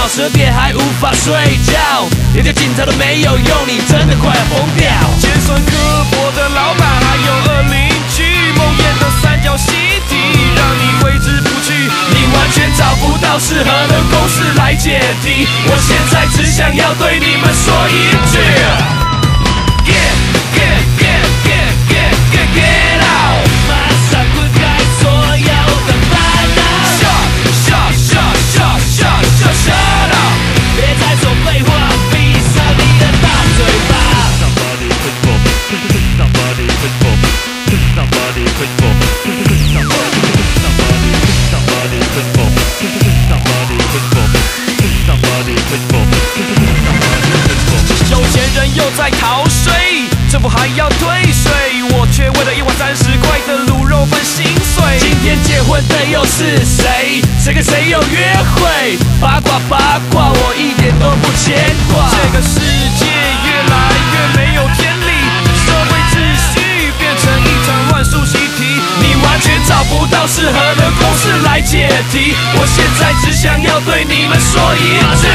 闹，12点还无法睡觉，连叫警察都没有用，你真的快要疯掉。 尖酸刻薄的老板，还有207梦魇的三角习题，让你挥之不去， 你完全找不到适合的公式来解题。我现在只想要对你们说一句 Get out， 马上滚开所有的烦恼。Shut up， 别再说废话，闭上你的大嘴巴。 Somebody push for, somebody push for, somebody push for, somebody push for, somebody push for, somebody push for, somebody push for。 有钱人又在逃税，政府还要退税，我却为了1碗30块的卤肉饭心碎。 今天结婚的又是谁？谁跟谁有约会？八卦八卦，我一点都不牵挂。 这个世界越来越没有天理，社会秩序变成一场乱数习题， 你完全找不到适合的公式来解题。我现在只想要对你们说一句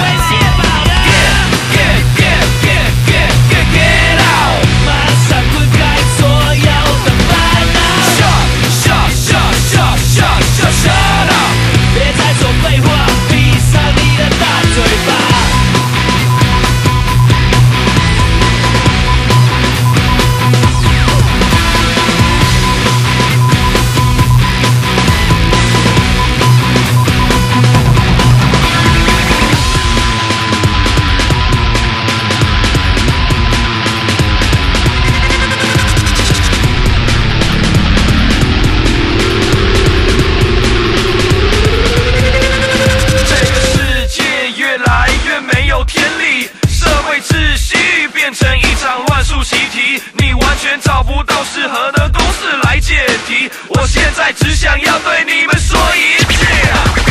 Get out， 马上滚开所有的烦恼。Shut up， 别再说废话，闭上你的大嘴巴。 变成一场乱数习题，你完全找不到适合的公式来解题。我现在只想要对你们说一句